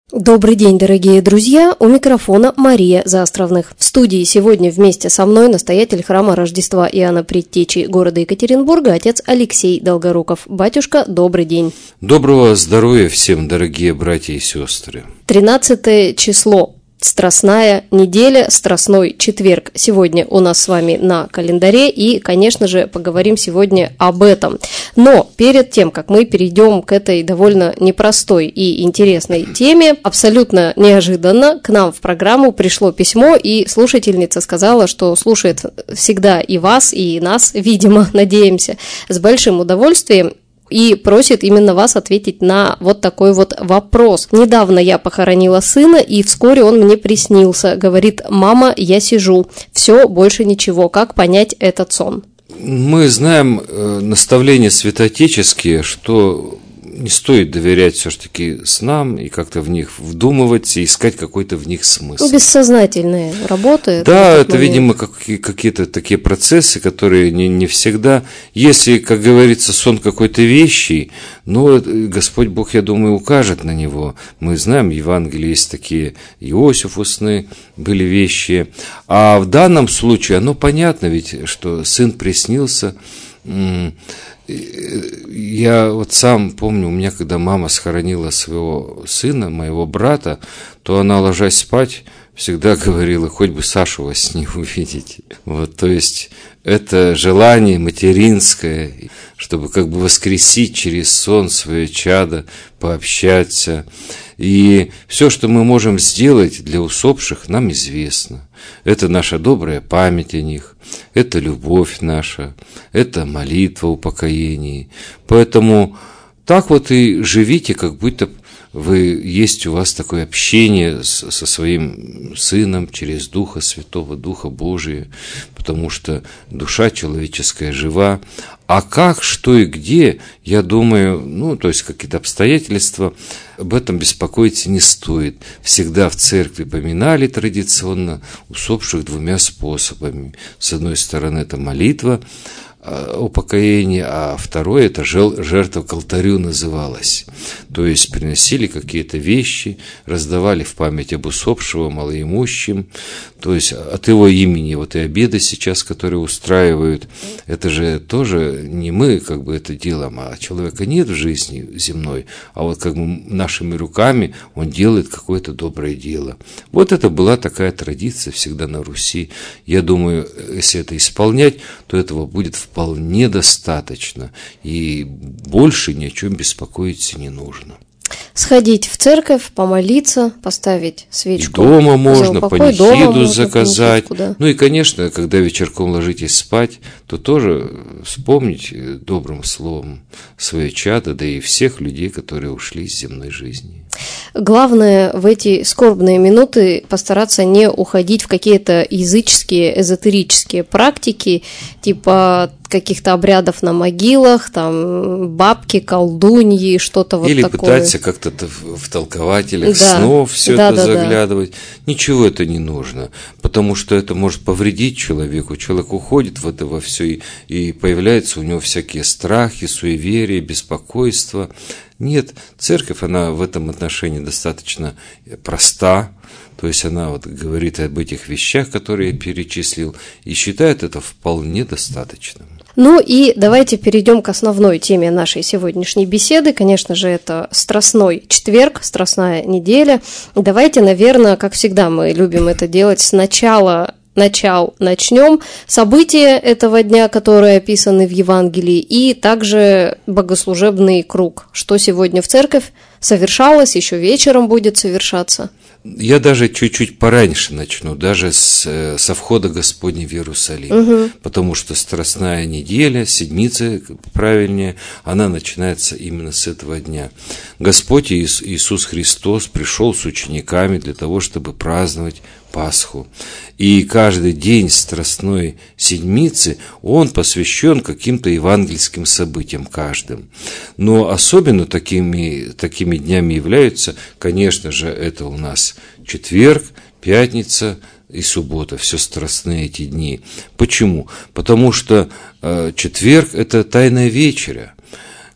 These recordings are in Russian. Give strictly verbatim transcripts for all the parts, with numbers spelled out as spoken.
Добрый день, дорогие друзья! У микрофона Мария Заостровных. В студии сегодня вместе со мной настоятель храма Рождества Иоанна Предтечи города Екатеринбурга, отец Алексей Долгоруков. Батюшка, добрый день! Доброго здоровья всем, дорогие братья и сестры! тринадцатое число. Страстная неделя, Страстной четверг сегодня у нас с вами на календаре, и, конечно же, поговорим сегодня об этом. Но перед тем, как мы перейдем к этой довольно непростой и интересной теме, абсолютно неожиданно к нам в программу пришло письмо, и слушательница сказала, что слушает всегда и вас, и нас, видимо, надеемся, с большим удовольствием, и просит именно вас ответить на вот такой вот вопрос. Недавно я похоронила сына, и вскоре он мне приснился. Говорит: «Мама, я сижу. Все, больше ничего. Как понять этот сон?» Мы знаем э, наставления святоотеческие, что не стоит доверять все-таки снам и как-то в них вдумываться и искать какой-то в них смысл. Ну, бессознательные работы. Да, это, момент. видимо, как, какие-то такие процессы, которые не, не всегда... Если, как говорится, сон какой-то вещий, ну, Господь Бог, я думаю, укажет на него. Мы знаем, в Евангелии есть такие, Иосифу сны были вещи. А в данном случае, оно понятно ведь, что сын приснился... Я вот сам помню, у меня, когда мама схоронила своего сына, моего брата, то она, ложась спать, всегда говорила: хоть бы Сашу во сне увидеть. Вот, то есть это желание материнское, чтобы как бы воскресить через сон свое чадо, пообщаться. И все, что мы можем сделать для усопших, нам известно. Это наша добрая память о них, это любовь наша, это молитва упокоения. Поэтому так вот и живите, как будто вы, есть у вас такое общение с, со своим сыном через Духа Святого, Духа Божия, потому что душа человеческая жива. А как, что и где, я думаю, ну, то есть какие-то обстоятельства, об этом беспокоиться не стоит. Всегда в церкви поминали традиционно усопших двумя способами. С одной стороны, это молитва упокоение, а второе — это жертва к алтарю называлась. То есть приносили какие-то вещи, раздавали в память об усопшего малоимущим, то есть от его имени. Вот и обеды сейчас, которые устраивают, это же тоже не мы как бы это делаем, а человека нет в жизни земной, а вот как бы нашими руками он делает какое-то доброе дело. Вот это была такая традиция всегда на Руси. Я думаю, если это исполнять, то этого будет вполне достаточно, и больше ни о чем беспокоиться не нужно. Сходить в церковь, помолиться, поставить свечку. И дома можно, панихиду дома заказать. Ну и, конечно, когда вечерком ложитесь спать, то тоже вспомнить добрым словом свое чадо, да и всех людей, которые ушли из земной жизни. Главное в эти скорбные минуты постараться не уходить в какие-то языческие, эзотерические практики, типа каких-то обрядов на могилах, там бабки, колдуньи, что-то вот Или такое. Или пытаться как-то в толкователях да. снов все да, это да, заглядывать. Да. Ничего это не нужно, потому что это может повредить человеку. Человек уходит в это во все, и, и появляются у него всякие страхи, суеверия, беспокойства. Нет, церковь, она в этом отношении достаточно проста, то есть она вот говорит об этих вещах, которые я перечислил, и считает это вполне достаточным. Ну и давайте перейдем к основной теме нашей сегодняшней беседы. Конечно же, это Страстной четверг, Страстная неделя. Давайте, наверное, как всегда мы любим это делать, сначала начал начнем события этого дня, которые описаны в Евангелии, и также богослужебный круг, что сегодня в церковь совершалось, еще вечером будет совершаться. Я даже чуть-чуть пораньше начну, даже с, со входа Господня в Иерусалим, угу. Потому что Страстная неделя, седмица, правильнее, она начинается именно с этого дня. Господь Иисус Христос пришел с учениками для того, чтобы праздновать Пасху. И каждый день Страстной седмицы, он посвящен каким-то евангельским событиям каждым. Но особенно такими, такими днями являются, конечно же, это у нас четверг, пятница и суббота, все страстные эти дни. Почему? Потому что э, четверг – это Тайная вечеря,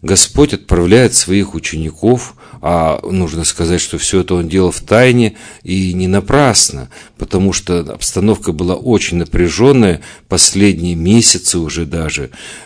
Господь отправляет своих учеников, а нужно сказать, что все это он делал в тайне и не напрасно, потому что обстановка была очень напряженная, последние месяцы уже даже.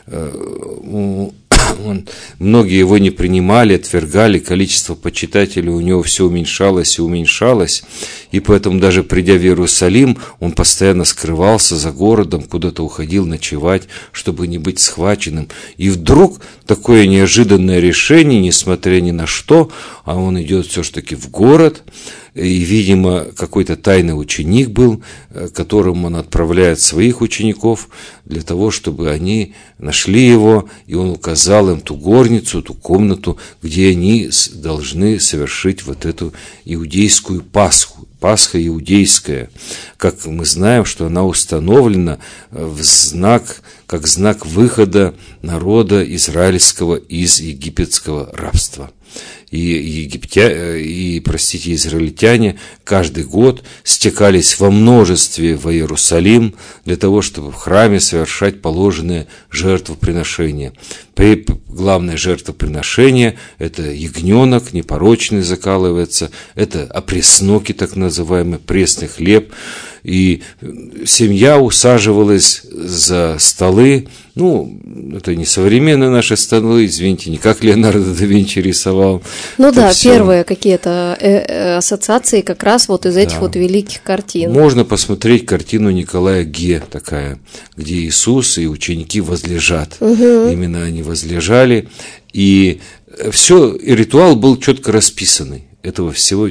Он, многие его не принимали, отвергали, количество почитателей у него все уменьшалось и уменьшалось, и поэтому даже придя в Иерусалим, он постоянно скрывался за городом, куда-то уходил ночевать, чтобы не быть схваченным. И вдруг такое неожиданное решение, несмотря ни на что, а он идет все-таки в город, и, видимо, какой-то тайный ученик был, которому он отправляет своих учеников для того, чтобы они нашли его, и он указал им ту горницу, ту комнату, где они должны совершить вот эту иудейскую Пасху. Пасха иудейская, как мы знаем, что она установлена в знак, как знак выхода народа израильского из египетского рабства. И, египтя... и, простите, израильтяне каждый год стекались во множестве в Иерусалим для того, чтобы в храме совершать положенное жертвоприношение. Главное жертвоприношение – это ягненок, непорочный закалывается, это опресноки, так называемый, пресный хлеб. И семья усаживалась за столы, ну, это не современные наши столы, извините, не как Леонардо да Винчи рисовал. Ну да, все... первые какие-то э- ассоциации как раз вот из этих да. вот великих картин. Можно посмотреть картину Николая Ге, такая, где Иисус и ученики возлежат. Угу. Именно они возлежали, и все, и ритуал был четко расписанный. Этого всего...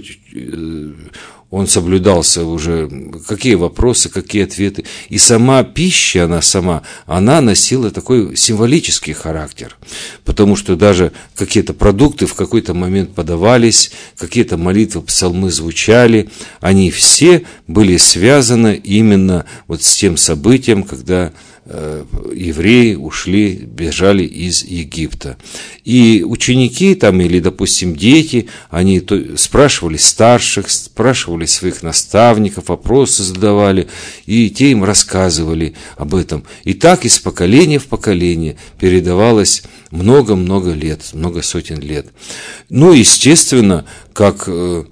Он соблюдался уже, какие вопросы, какие ответы. И сама пища, она сама, она носила такой символический характер. Потому что даже какие-то продукты в какой-то момент подавались, какие-то молитвы, псалмы звучали. Они все были связаны именно вот с тем событием, когда евреи ушли, бежали из Египта. И ученики там, или, допустим, дети, они спрашивали старших, спрашивали своих наставников, вопросы задавали, и те им рассказывали об этом. И так из поколения в поколение передавалось много-много лет, много сотен лет. Ну, естественно, как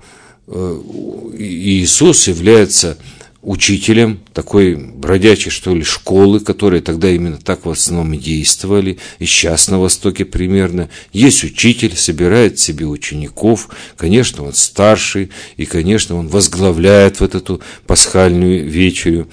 Иисус является учителем такой бродячей, что ли, школы, которые тогда именно так в основном и действовали, и сейчас на Востоке примерно. Есть учитель, собирает себе учеников, конечно, он старший, и, конечно, он возглавляет вот эту пасхальную вечерю.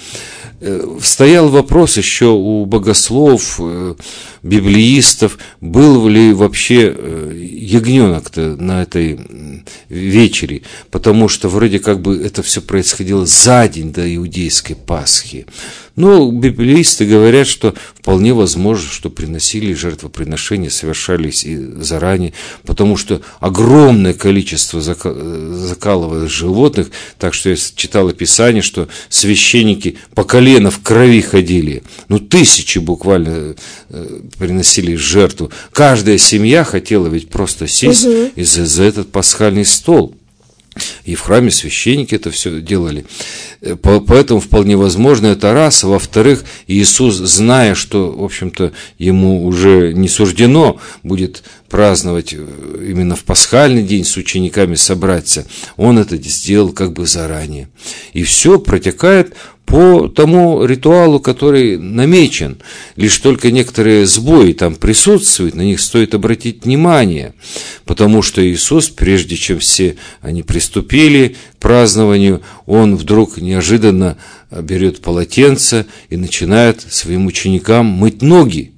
Стоял вопрос еще у богословов, библеистов, был ли вообще ягненок-то на этой вечере, потому что вроде как бы это все происходило за день до иудейской Пасхи. Но библеисты говорят, что вполне возможно, что приносили жертвоприношения, совершались и заранее, потому что огромное количество закалывалось животных, так что я читал описание, что священники по колено в крови ходили, ну тысячи буквально приносили жертву. Каждая семья хотела ведь просто сесть угу. и за, за этот пасхальный стол. И в храме священники это все делали. Поэтому вполне возможно это раз. А во-вторых, Иисус, зная, что, в общем-то, ему уже не суждено будет праздновать именно в пасхальный день с учениками собраться, он это сделал как бы заранее. И все протекает по тому ритуалу, который намечен. Лишь только некоторые сбои там присутствуют, на них стоит обратить внимание, потому что Иисус, прежде чем все они приступили к празднованию, он вдруг неожиданно берет полотенце и начинает своим ученикам мыть ноги.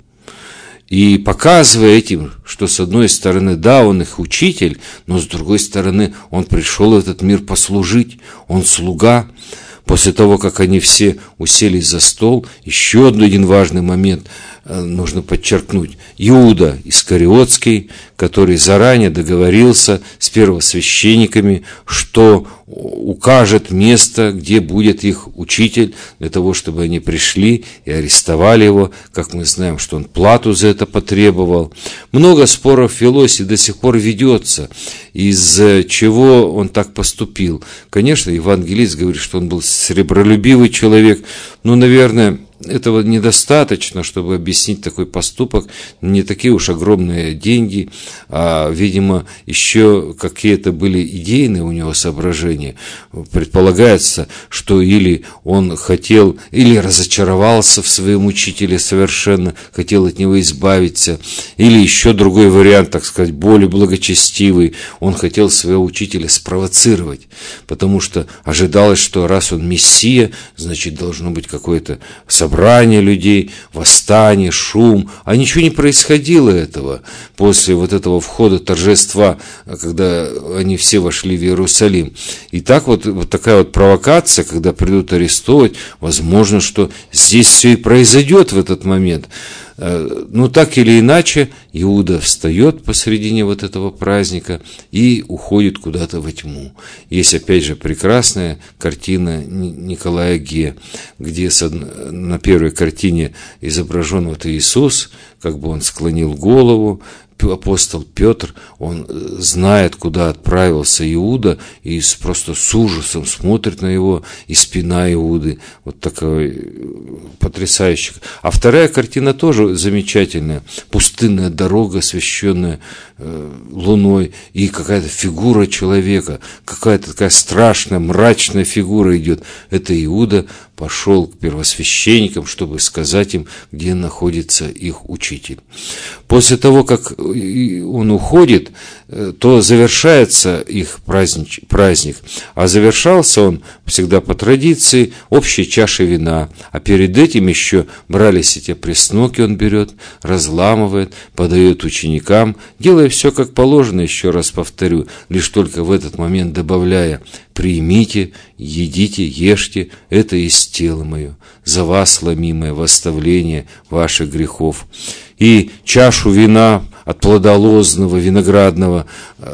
И показывая этим, что с одной стороны, да, он их учитель, но с другой стороны, он пришел в этот мир послужить, он слуга. После того, как они все уселись за стол, еще один важный момент нужно подчеркнуть. Иуда Искариотский, который заранее договорился с первосвященниками, что укажет место, где будет их учитель, для того, чтобы они пришли и арестовали его, как мы знаем, что он плату за это потребовал. Много споров велось и до сих пор ведется, из-за чего он так поступил. Конечно, евангелист говорит, что он был сребролюбивый человек, но, наверное, этого недостаточно, чтобы объяснить такой поступок. Не такие уж огромные деньги, а, видимо, еще какие-то были идейные у него соображения. Предполагается, что или он хотел, или разочаровался в своем учителе совершенно, хотел от него избавиться, или еще другой вариант, так сказать, более благочестивый, он хотел своего учителя спровоцировать, потому что ожидалось, что раз он мессия, значит, должно быть какое-то собрание людей, восстание, шум, а ничего не происходило этого после вот этого входа торжества, когда они все вошли в Иерусалим. И так вот, вот такая вот провокация, когда придут арестовывать, возможно, что здесь все и произойдет в этот момент. Но так или иначе, Иуда встает посредине вот этого праздника и уходит куда-то во тьму. Есть, опять же, прекрасная картина Николая Ге, где на первой картине изображен вот Иисус, как бы он склонил голову, апостол Петр, он знает, куда отправился Иуда, и просто с ужасом смотрит на его, и спина Иуды, вот такой потрясающий. А вторая картина тоже замечательная, пустынная дорога, освещенная э, луной, и какая-то фигура человека, какая-то такая страшная, мрачная фигура идет. Это Иуда пошел к первосвященникам, чтобы сказать им, где находится их учитель. После того, как он уходит, то завершается их праздник, праздник. А завершался он всегда по традиции общей чашей вина. А перед этим еще брались эти пресноки, он берет, разламывает, подает ученикам, делая все как положено, еще раз повторю, лишь только в этот момент добавляя: «Примите, едите, ешьте, это есть тело мое, за вас ломимое в оставление ваших грехов». И чашу вина от плода лозного, виноградного,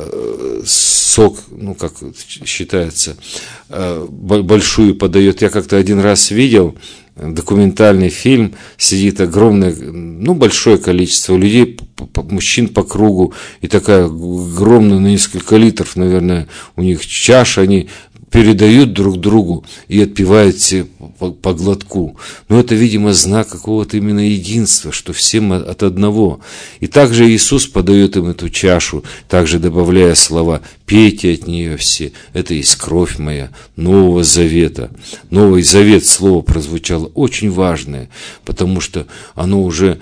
э, сок, ну, как считается, э, большую подает. Я как-то один раз видел документальный фильм, сидит огромное, ну, большое количество людей, мужчин по кругу, и такая огромная, на несколько литров, наверное, у них чаша, они передают друг другу и отпивают все по, по глотку. Но это, видимо, знак какого-то именно единства, что всем от одного. И также Иисус подает им эту чашу, также добавляя слова: «Пейте от нее все, это есть кровь моя, Нового Завета». Новый Завет, слово прозвучало очень важное, потому что оно уже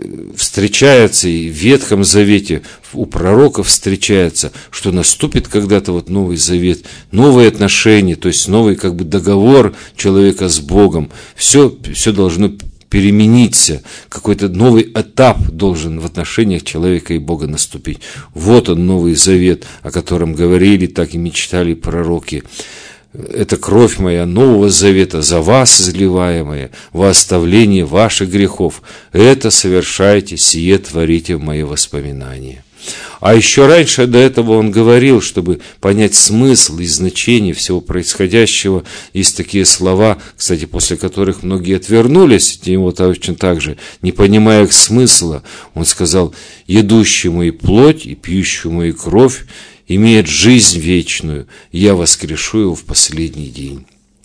встречается и в Ветхом Завете, у пророков встречается, что наступит когда-то вот Новый Завет, новые отношения, то есть новый как бы договор человека с Богом. Все, все должно перемениться, какой-то новый этап должен в отношениях человека и Бога наступить. Вот он, Новый Завет, о котором говорили, так и мечтали пророки. Это кровь моя Нового Завета, за вас изливаемая, во оставление ваших грехов. Это совершайте, сие творите в мои воспоминания. А еще раньше до этого он говорил, чтобы понять смысл и значение всего происходящего, есть такие слова, кстати, после которых многие отвернулись от него точно так же, не понимая их смысла. Он сказал: «Едущему и плоть, и пьющему и кровь имеет жизнь вечную, я воскрешу его в последний день».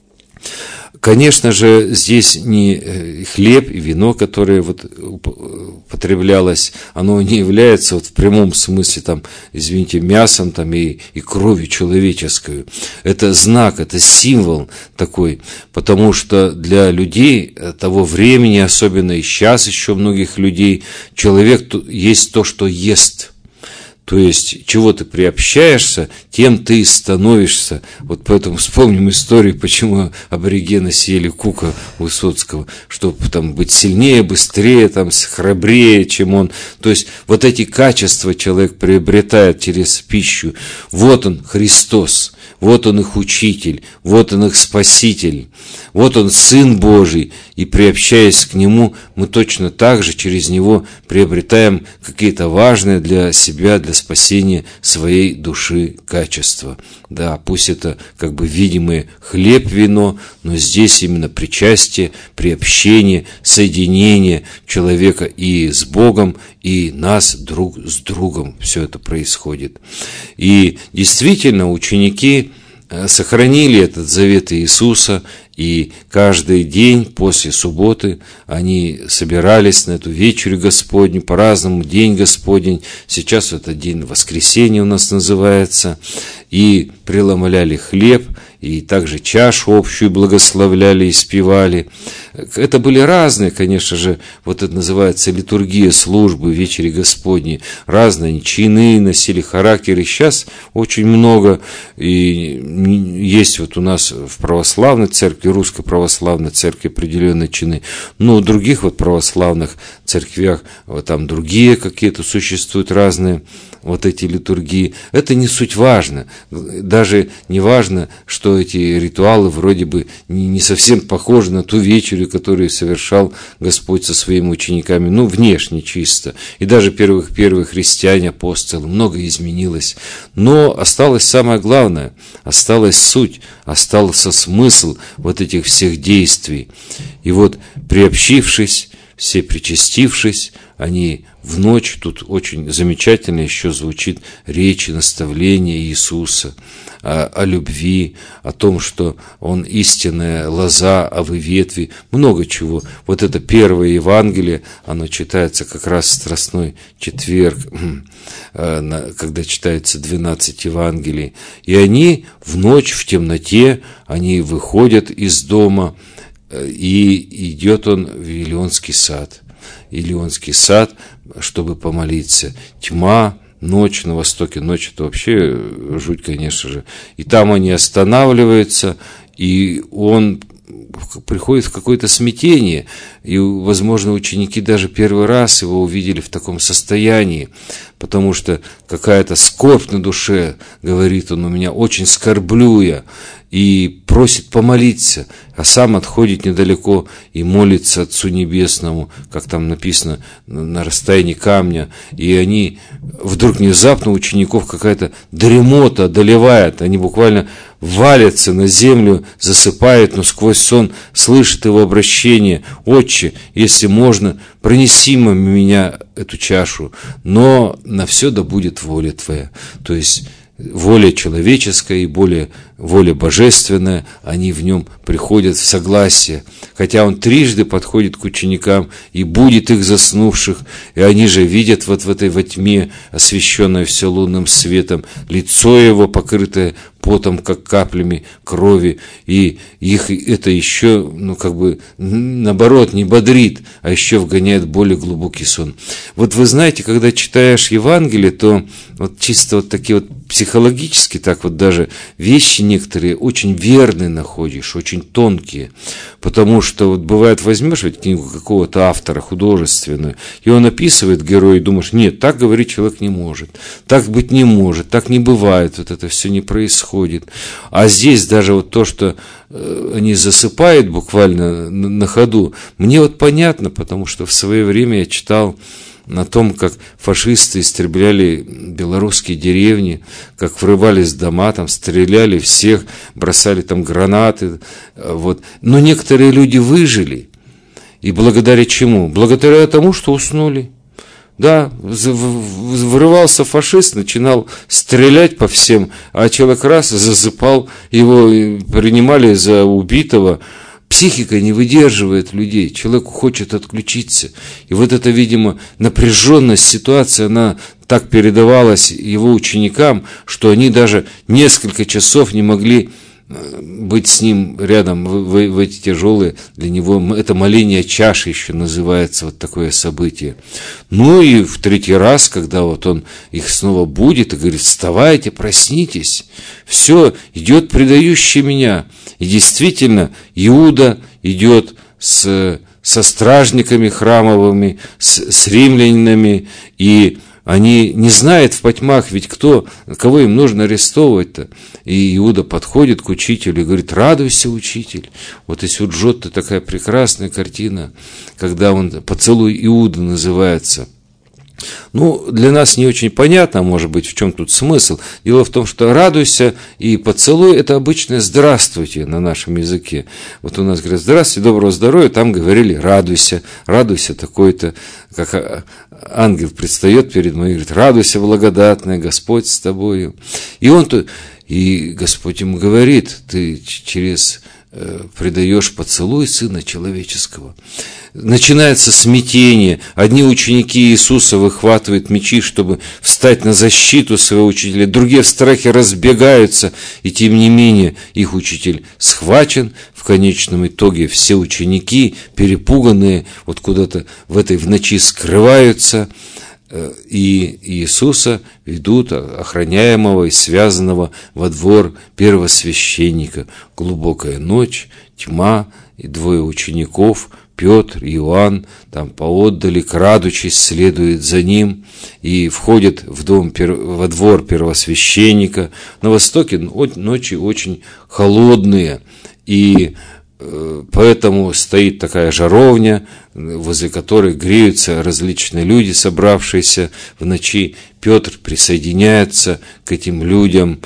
Конечно же, здесь не хлеб и вино, которое вот употреблялось, оно не является вот в прямом смысле, там, извините, мясом там, и, и кровью человеческой. Это знак, это символ такой, потому что для людей того времени, особенно и сейчас еще многих людей, человек есть то, что ест. То есть, чего ты приобщаешься, тем ты и становишься. Вот поэтому вспомним историю, почему аборигены съели Кука Высоцкого, чтобы там быть сильнее, быстрее, там, храбрее, чем он. То есть, вот эти качества человек приобретает через пищу. Вот он, Христос, вот он их учитель, вот он их спаситель, вот он Сын Божий. И приобщаясь к Нему, мы точно так же через Него приобретаем какие-то важные для себя, для спасения своей души качества. Да, пусть это как бы видимый хлеб, вино, но здесь именно причастие, приобщение, соединение человека и с Богом, и нас друг с другом. Все это происходит. И действительно, ученики сохранили этот завет Иисуса, И каждый день после субботы они собирались на эту вечерю Господню, по-разному, день Господень. Сейчас это день воскресенья у нас называется. И преломляли хлеб, и также чашу общую благословляли и спевали. Это были разные, конечно же, вот это называется литургия службы, вечери Господней. Разные чины носили, характеры. Сейчас очень много, и есть вот у нас в православной церкви, русской православной церкви определенные чины, но в других вот православных церквях вот там другие какие-то существуют разные вот эти литургии. Это не суть важно. Даже не важно, что эти ритуалы вроде бы не совсем похожи на ту вечерю, которую совершал Господь со своими учениками, ну, внешне чисто. И даже первых первых христиане, апостолы, многое изменилось. Но осталось самое главное, осталась суть, остался смысл вот этих всех действий. И вот, приобщившись, все причастившись, они в ночь, тут очень замечательно еще звучит речь и наставление Иисуса о, о любви, о том, что Он истинная лоза, а вы ветви, много чего. Вот это первое Евангелие, оно читается как раз в Страстной четверг, когда читается двенадцать Евангелий. И они в ночь, в темноте, они выходят из дома, и идет он в Илионский сад. Илионский сад, чтобы помолиться. Тьма, ночь на востоке, ночь это вообще жуть, конечно же. И там они останавливаются, и он приходит в какое-то смятение, и, возможно, ученики даже первый раз его увидели в таком состоянии, потому что какая-то скорбь на душе, говорит он, у меня очень скорблю я, и просит помолиться, а сам отходит недалеко и молится Отцу Небесному, как там написано, на расстоянии камня, и они вдруг внезапно у учеников какая-то дремота одолевает, они буквально валятся на землю, засыпают, но сквозь сон слышат его обращение: «Отче, если можно, пронеси мимо меня эту чашу, но на все да будет воля Твоя». То есть воля человеческая и более воля божественная, они в нем приходят в согласие. Хотя он трижды подходит к ученикам и будет их заснувших, и они же видят вот в этой во тьме, освещенное все лунным светом, лицо его, покрытое потом, как каплями крови, и их это еще, ну, как бы, наоборот, не бодрит, а еще вгоняет в более глубокий сон. Вот вы знаете, когда читаешь Евангелие, то вот чисто вот такие вот психологически, так вот даже вещи некоторые очень верные находишь, очень тонкие, потому что вот бывает, возьмешь ведь книгу какого-то автора художественную, и он описывает героя, и думаешь, нет, так говорить человек не может, так быть не может, так не бывает, вот это все не происходит. А здесь даже вот то, что они засыпают буквально на ходу, мне вот понятно, потому что в свое время я читал на том, как фашисты истребляли белорусские деревни, как врывались в дома, там стреляли всех, бросали там гранаты. Вот. Но некоторые люди выжили. И благодаря чему? Благодаря тому, что уснули. Да, врывался фашист, начинал стрелять по всем, а человек раз засыпал, его принимали за убитого. Психика не выдерживает людей, человеку хочет отключиться. И вот эта, видимо, напряженность ситуации, она так передавалась его ученикам, что они даже несколько часов не могли быть с ним рядом в, в, в эти тяжелые, для него это моление чаши еще называется, вот такое событие. Ну и в третий раз, когда вот он их снова будет и говорит: вставайте, проснитесь, все, идет предающий меня. И действительно, Иуда идет с, со стражниками храмовыми, с, с римлянами, и они не знают в потьмах, ведь кто, кого им нужно арестовывать-то. И Иуда подходит к учителю и говорит: радуйся, учитель. Вот и Сюджотта такая прекрасная картина, когда он «Поцелуй Иуды» называется. Ну, для нас не очень понятно, может быть, в чем тут смысл. Дело в том, что радуйся и поцелуй – это обычное здравствуйте на нашем языке. Вот у нас говорят: здравствуйте, доброго здоровья, там говорили радуйся, радуйся такой-то, как ангел предстает перед мной и говорит: радуйся, благодатная, Господь с тобою. И он, и Господь ему говорит: ты через предаешь поцелуй Сына Человеческого. Начинается смятение. Одни ученики Иисуса выхватывают мечи, чтобы встать на защиту своего учителя. Другие в страхе разбегаются. И тем не менее их учитель схвачен. В конечном итоге все ученики, перепуганные, вот куда-то в этой в ночи скрываются. И Иисуса ведут, охраняемого и связанного, во двор первосвященника. Глубокая ночь, тьма, и двое учеников, Петр и Иоанн, там поотдали, крадучись, следуют за ним и входят в дом, во двор первосвященника. На востоке ночи очень холодные, и поэтому стоит такая жаровня, возле которой греются различные люди, собравшиеся в ночи. Петр присоединяется к этим людям,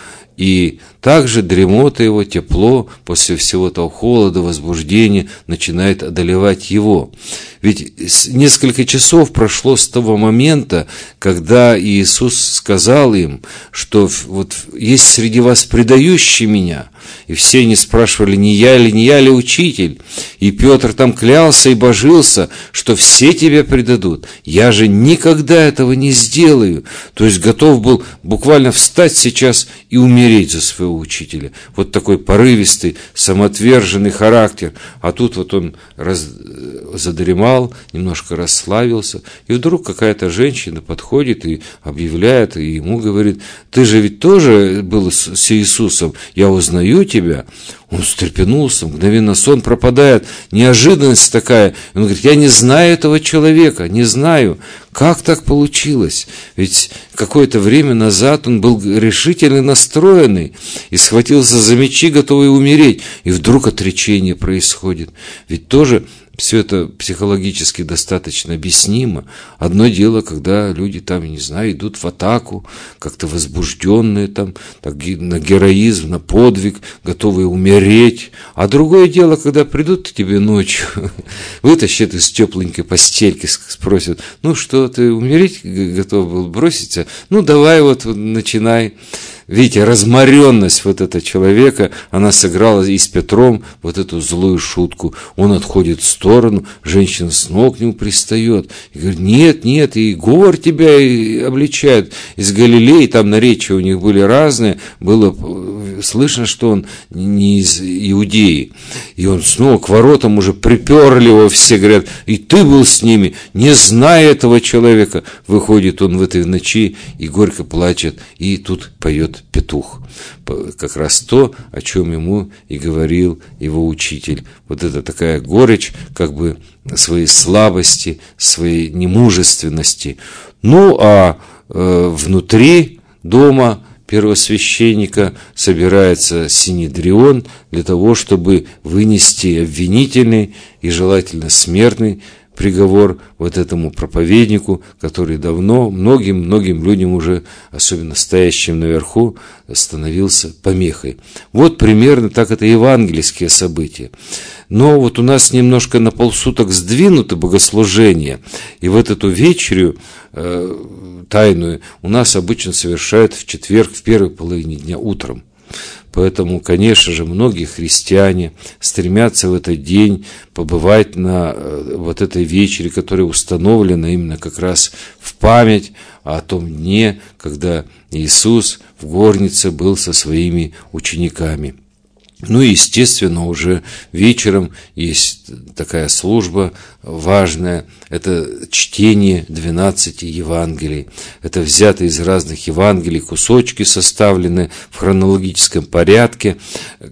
и также дремота его, тепло после всего того холода, возбуждения начинает одолевать его. Ведь несколько часов прошло с того момента, когда Иисус сказал им, что вот есть среди вас предающий меня. И все они спрашивали, не я ли, не я ли учитель? И Петр там клялся и божился, что все тебя предадут. Я же никогда этого не сделаю. То есть готов был буквально встать сейчас и умереть за своего учителя. Вот такой порывистый, самоотверженный характер. А тут вот он раз... задремал, немножко расслабился. И вдруг какая-то женщина подходит и объявляет, и ему говорит, ты же ведь тоже был с Иисусом, я узнаю тебя. Он встрепенулся, мгновенно сон пропадает, неожиданность такая. Он говорит, я не знаю этого человека, не знаю, как так получилось. Ведь какое-то время назад он был решительно настроенный и схватился за мечи, готовый умереть. И вдруг отречение происходит. Ведь тоже все это психологически достаточно объяснимо. Одно дело, когда люди там, не знаю, идут в атаку, как-то возбужденные там, так, на героизм, на подвиг, готовые умереть. А другое дело, когда придут к тебе ночью, вытащат из тепленькой постельки, спросят, ну что, ты умереть готов был броситься? Ну давай вот начинай. Видите, разморенность вот этого человека, она сыграла и с Петром вот эту злую шутку. Он отходит в сторону, женщина снова к нему пристает. И говорит, нет, нет, и говор тебя и обличает. Из Галилеи, там наречия у них были разные, было слышно, что он не из Иудеи. И он снова к воротам уже приперли его все, говорят, и ты был с ними, не зная этого человека. Выходит он в этой ночи и горько плачет, и тут поет петух. Как раз то, о чем ему и говорил его учитель. Вот это такая горечь, как бы своей слабости, своей немужественности. Ну, а э, внутри дома первосвященника собирается синедрион для того, чтобы вынести обвинительный и желательно смертный приговор вот этому проповеднику, который давно многим-многим людям уже, особенно стоящим наверху, становился помехой. Вот примерно так это евангельские события. Но вот у нас немножко на полсуток сдвинуто богослужение, и вот эту вечерю э, тайную у нас обычно совершают в четверг в первой половине дня утром. Поэтому, конечно же, многие христиане стремятся в этот день побывать на вот этой вечере, которая установлена именно как раз в память о том дне, когда Иисус в горнице был со своими учениками. Ну и, естественно, уже вечером есть такая служба важная, это чтение двенадцати Евангелий. Это взято из разных Евангелий, кусочки составлены в хронологическом порядке,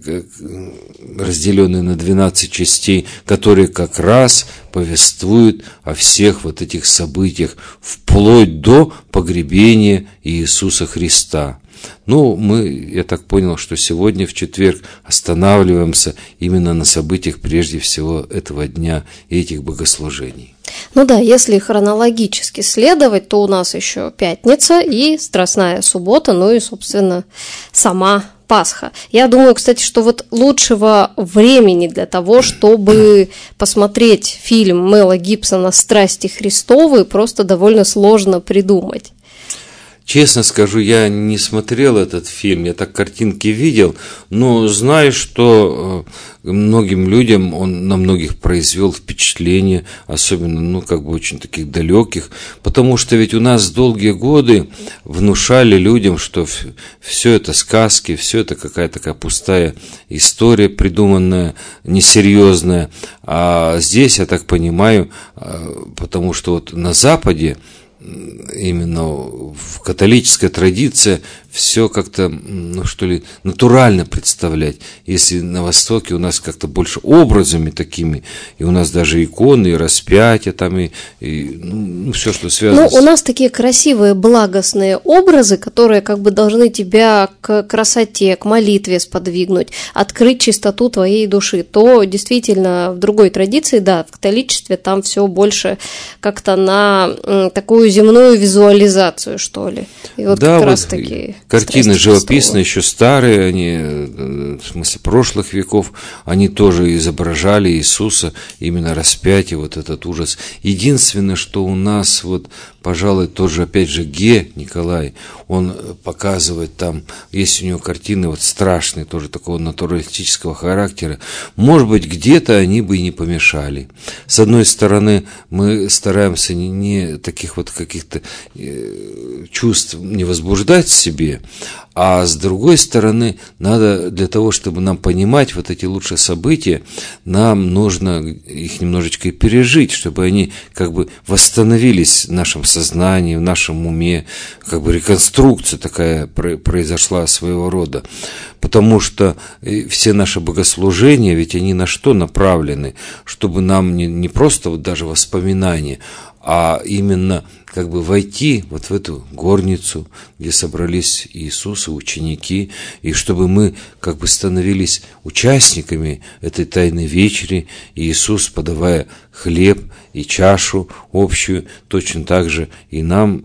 разделенные на двенадцать частей, которые как раз повествуют о всех вот этих событиях, вплоть до погребения Иисуса Христа. Ну, мы, я так понял, что сегодня в четверг останавливаемся именно на событиях прежде всего этого дня и этих богослужений. Ну да, если хронологически следовать, то у нас еще пятница и Страстная суббота, ну и, собственно, сама Пасха. Я думаю, кстати, что вот лучшего времени для того, чтобы посмотреть фильм Мэла Гибсона «Страсти Христовы», просто довольно сложно придумать. Честно скажу, я не смотрел этот фильм, я так картинки видел, но знаю, что многим людям он на многих произвел впечатление, особенно, ну, как бы очень таких далеких, потому что ведь у нас долгие годы внушали людям, что все это сказки, все это какая-то такая пустая история придуманная, несерьезная, а здесь, я так понимаю, потому что вот на Западе, именно в католической традиции все как-то, ну что ли, натурально представлять. Если на Востоке у нас как-то больше образами такими, и у нас даже иконы, и распятия там, и, и ну, все, что связано. Ну, с... у нас такие красивые, благостные образы, которые как бы должны тебя к красоте, к молитве сподвигнуть, открыть чистоту твоей души. То действительно в другой традиции, да, в католичестве там все больше как-то на такую земную визуализацию, что ли. И вот да, как вот раз таки картины живописные, еще старые, они, в смысле, прошлых веков, они тоже изображали Иисуса, именно распятие, вот этот ужас. Единственное, что у нас, вот, пожалуй, тоже, опять же, Ге Николай, он показывает там, есть у него картины вот страшные, тоже такого натуралистического характера. Может быть, где-то они бы и не помешали. С одной стороны, мы стараемся не, не таких вот каких-то э, чувств не возбуждать в себе, а с другой стороны, надо для того, чтобы нам понимать вот эти лучшие события, нам нужно их немножечко и пережить, чтобы они как бы восстановились в нашем сознании, в нашем уме, как бы реконструкция такая произошла своего рода. Потому что все наши богослужения, ведь они на что направлены? Чтобы нам не, не просто вот даже воспоминания, а именно как бы войти вот в эту горницу, где собрались Иисус и ученики, и чтобы мы как бы становились участниками этой тайной вечери, и Иисус, подавая хлеб и чашу общую, точно так же и нам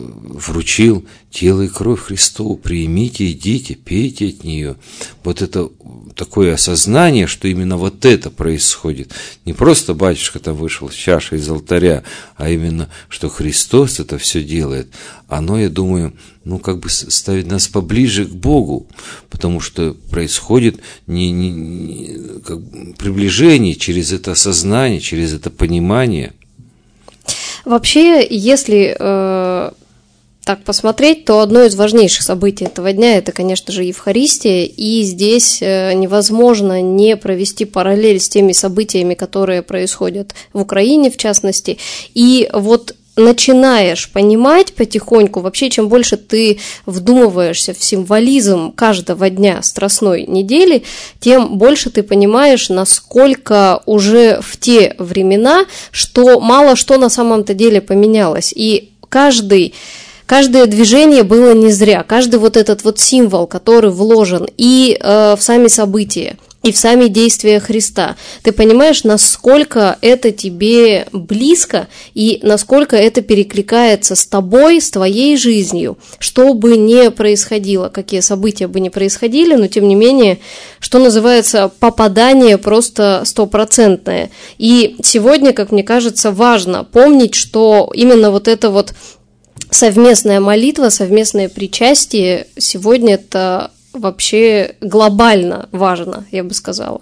вручил тело и кровь Христову. Примите, идите, пейте от нее. Вот это такое осознание, что именно вот это происходит. Не просто батюшка там вышел с чашей из алтаря, а именно, что Христос это все делает. Оно, я думаю, ну, как бы ставит нас поближе к Богу, потому что происходит не, не, не, как приближение через это осознание, через это понимание. Вообще, если э, так посмотреть, то одно из важнейших событий этого дня – это, конечно же, Евхаристия, и здесь э, невозможно не провести параллель с теми событиями, которые происходят в Украине, в частности, и вот начинаешь понимать потихоньку, вообще, чем больше ты вдумываешься в символизм каждого дня Страстной недели, тем больше ты понимаешь, насколько уже в те времена, что мало что на самом-то деле поменялось. И каждый Каждое движение было не зря, каждый вот этот вот символ, который вложен и э, в сами события, и в сами действия Христа. Ты понимаешь, насколько это тебе близко и насколько это перекликается с тобой, с твоей жизнью. Что бы ни происходило, какие события бы ни происходили, но тем не менее, что называется, попадание просто стопроцентное. И сегодня, как мне кажется, важно помнить, что именно вот это вот совместная молитва, совместное причастие сегодня это вообще глобально важно, я бы сказала.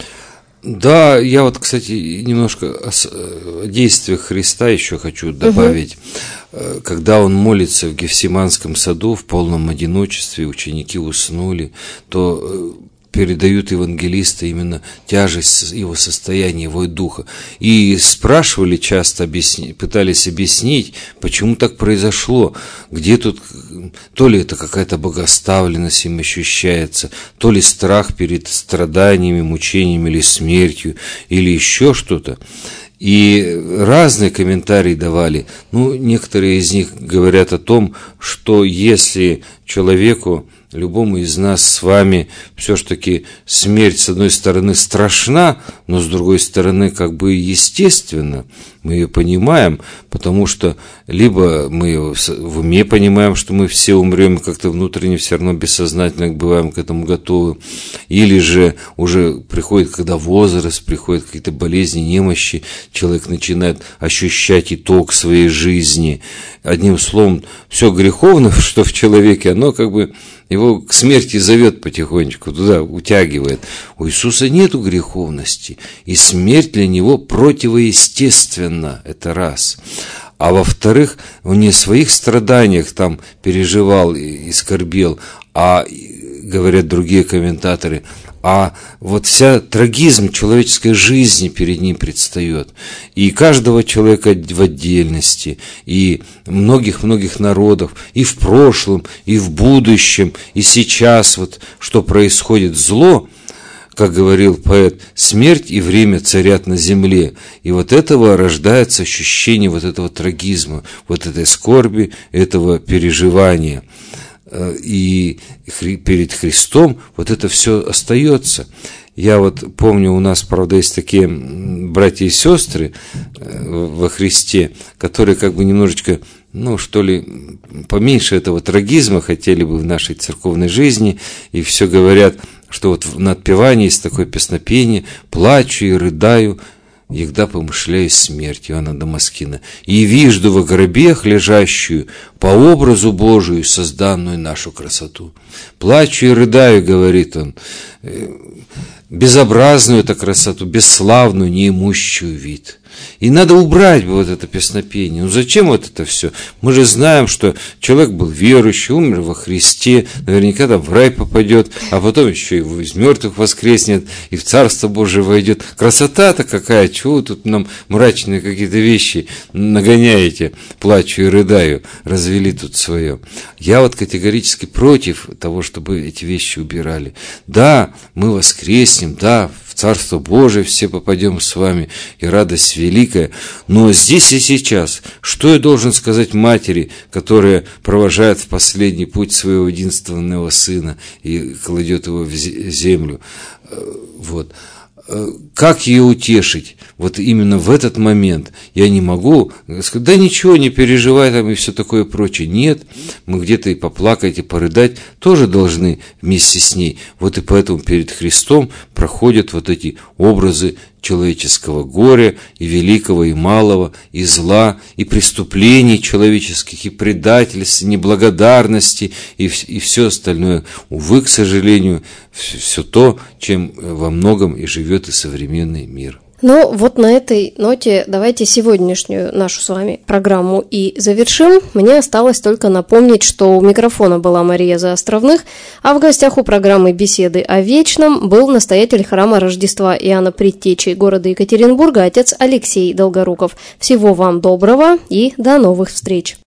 Да, я вот, кстати, немножко о действиях Христа еще хочу добавить. Угу. Когда он молится в Гефсиманском саду в полном одиночестве, ученики уснули, то передают евангелисты именно тяжесть его состояния, его духа. И спрашивали часто, объясни, пытались объяснить, почему так произошло, где тут, то ли это какая-то богоставленность им ощущается, то ли страх перед страданиями, мучениями или смертью, или еще что-то. И разные комментарии давали. Ну, некоторые из них говорят о том, что если человеку любому из нас с вами все-таки смерть, с одной стороны, страшна, но с другой стороны, как бы естественно, мы ее понимаем, потому что либо мы в уме понимаем, что мы все умрем, как-то внутренне все равно бессознательно бываем к этому готовы, или же уже приходит, когда возраст, приходят какие-то болезни, немощи, человек начинает ощущать итог своей жизни. Одним словом, все греховное, что в человеке, оно как бы его к смерти зовет потихонечку, туда утягивает. У Иисуса нету греховности, и смерть для него противоестественна, это раз. А во-вторых, он не о своих страданиях там переживал и скорбел, а, говорят другие комментаторы, а вот вся трагизм человеческой жизни перед ним предстает. И каждого человека в отдельности, и многих-многих народов, и в прошлом, и в будущем, и сейчас, вот что происходит зло, как говорил поэт, смерть и время царят на земле. И вот этого рождается ощущение вот этого трагизма, вот этой скорби, этого переживания. И перед Христом вот это все остается. Я вот помню, у нас, правда, есть такие братья и сестры во Христе, которые как бы немножечко, ну, что ли, поменьше этого трагизма хотели бы в нашей церковной жизни, и все говорят, что вот на отпевании есть такое песнопение: «Плачу и рыдаю, егда помышляю смерть», Иоанна Дамаскина, «и вижду во гробех лежащую по образу Божию созданную нашу красоту». «Плачу и рыдаю», говорит он, «безобразную эту красоту, бесславную, неимущую вид». И надо убрать бы вот это песнопение. Ну зачем вот это все? Мы же знаем, что человек был верующий, умер во Христе, наверняка там в рай попадет, а потом еще и из мертвых воскреснет, и в Царство Божие войдет. Красота-то какая, чего вы тут нам мрачные какие-то вещи нагоняете, плачу и рыдаю, развели тут свое. Я вот категорически против того, чтобы эти вещи убирали. Да, мы воскреснем, да, в Царство Божие все попадем с вами, и радость великая. Но здесь и сейчас, что я должен сказать матери, которая провожает в последний путь своего единственного сына и кладет его в землю? Вот. Как ее утешить? Вот именно в этот момент я не могу сказать: да ничего, не переживай там и все такое прочее. Нет, мы где-то и поплакать, и порыдать тоже должны вместе с ней. Вот и поэтому перед Христом проходят вот эти образы человеческого горя, и великого, и малого, и зла, и преступлений человеческих, и предательств, и неблагодарности, и, и все остальное. Увы, к сожалению, все, все то, чем во многом и живет и современный мир. Ну, вот на этой ноте давайте сегодняшнюю нашу с вами программу и завершим. Мне осталось только напомнить, что у микрофона была Мария Заостровных, а в гостях у программы «Беседы о вечном» был настоятель храма Рождества Иоанна Предтечи города Екатеринбурга, отец Алексей Долгоруков. Всего вам доброго и до новых встреч!